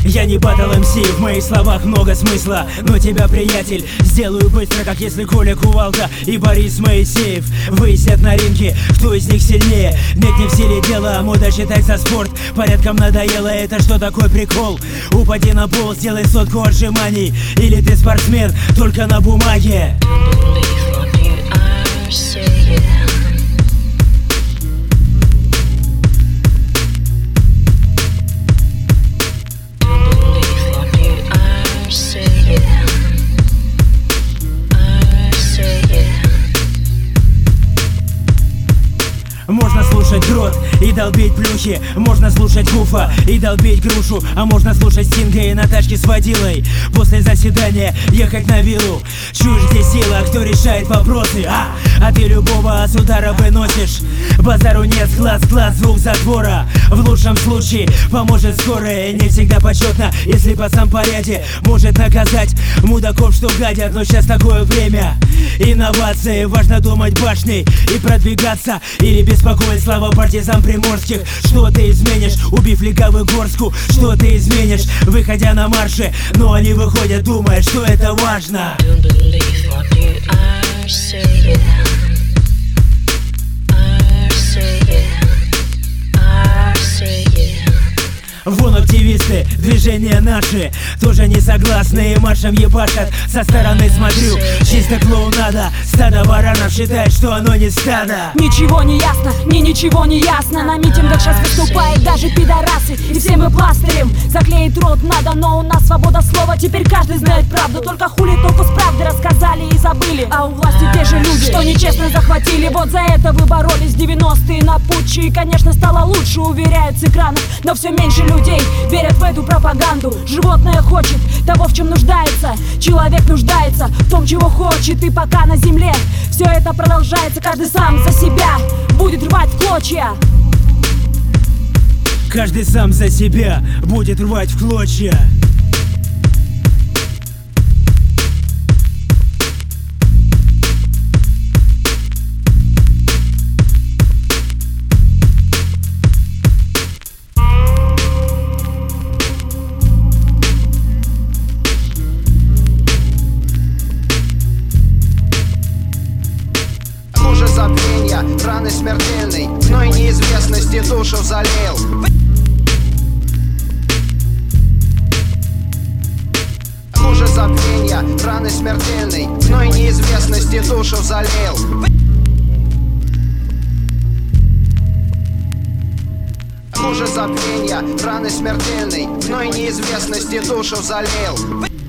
Я не батл МС, в моих словах много смысла, но тебя, приятель, сделаю быстро, как если Коля Кувалда и Борис Моисеев выяснят на ринге, кто из них сильнее. Нет, не в силе дела, мода считается спорт, порядком надоело, это что такой прикол? Упади на пол, сделай сотку отжиманий, или ты спортсмен, только на бумаге. Можно слушать грот и долбить плюхи, можно слушать Гуфа и долбить грушу, а можно слушать Стинга и на тачке с водилой после заседания ехать на виллу. Чуешь, где сила, кто решает вопросы, а ты любого с удара выносишь. Базару нет, глаз, звук затвора. В лучшем случае поможет скорая. Не всегда почетно, если пацан по ряде может наказать мудаков, что гадят. Но сейчас такое время инновации, важно думать башней и продвигаться, или беспокоить слава партизан приморских. Что ты изменишь, убив легавую горстку? Что ты изменишь, выходя на марши? Но они выходят, думая, что это важно. Вон активисты, движения наши тоже не согласны и маршем ебашат. Со стороны смотрю, чисто клоунада. Стадо баранов считает, что оно не стадо. Ничего не ясно, мне ничего не ясно. На митингах сейчас выступают даже пидорасы, и всем мы пластырем заклеить рот надо. Но у нас свобода слова, теперь каждый знает правду. Только хули толку с правды рассказали и забыли. А у власти те же люди, что нечестно захватили. Вот за это вы боролись 90-е на путче. И конечно стало лучше, уверяют с экранов. Но все меньше людей верят в эту пропаганду. Животное хочет того, в чем нуждается. Человек нуждается в том, чего хочет. И пока на земле все это продолжается, каждый сам за себя будет рвать в клочья. Каждый сам за себя будет рвать в клочья. Забвенья, раны смертельной, но и неизвестности душу залил. Хуже забвенья, раны смертельной, но и неизвестности душу залил. Хуже забвенья, раны смертельной, но и неизвестности душу залил.